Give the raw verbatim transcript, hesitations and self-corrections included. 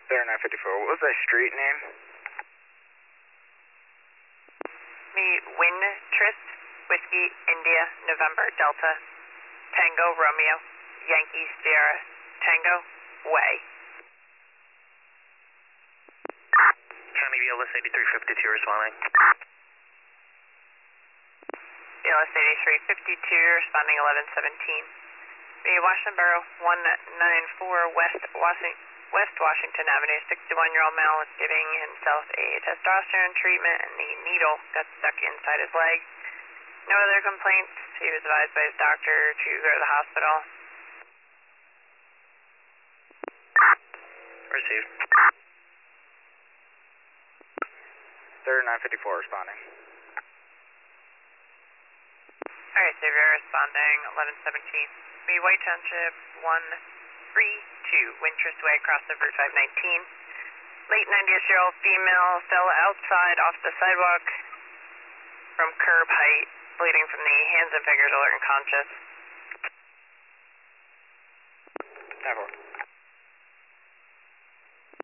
thirty-nine fifty-four. What was that street name? Me, Wintrust, Whiskey, India, November, Delta, Tango, Romeo, Yankee, Sierra, Tango, Way. County B L S eighty-three fifty-two responding. B L S eighty-three fifty-two responding eleven seventeen. B, Washington Borough one ninety-four West Washington. West Washington Avenue, sixty-one-year-old male was giving himself a testosterone treatment and the needle got stuck inside his leg. No other complaints. He was advised by his doctor to go to the hospital. Received. thirty-nine fifty-four responding. Alright, Xavier responding eleven seventeen. B, White Township one three two, Wintrust Way, across the Route five nineteen. Late ninety-ish-year-old female fell outside off the sidewalk from curb height, bleeding from the hands and fingers, alert and conscious.